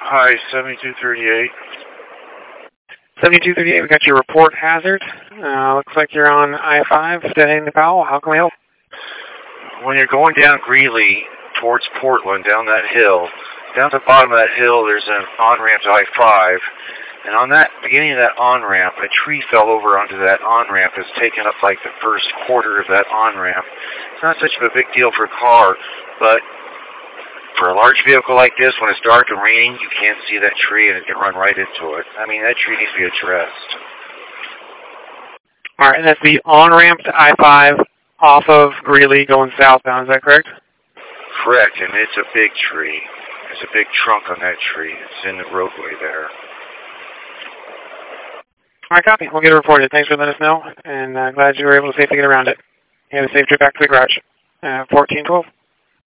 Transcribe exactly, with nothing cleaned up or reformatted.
Hi, seventy-two thirty-eight. seventy-two thirty-eight, we got your report hazard. Uh, looks like you're on I five, heading to Powell. How can we help? When you're going down Greeley towards Portland, down that hill, down at the bottom of that hill, there's an on-ramp to I five. And on that, beginning of that on-ramp, a tree fell over onto that on-ramp. It's taken up like the first quarter of that on-ramp. It's not such a big deal for a car, but for a large vehicle like this, when it's dark and raining, you can't see that tree and it can run right into it. I mean, that tree needs to be addressed. All right, and that's the on-ramp to I five off of Greeley going southbound. Is that correct? Correct, and it's a big tree. There's a big trunk on that tree. It's in the roadway there. All right, copy. We'll get it reported. Thanks for letting us know, and uh, glad you were able to safely get around it. You have a safe trip back to the garage. Uh, fourteen twelve.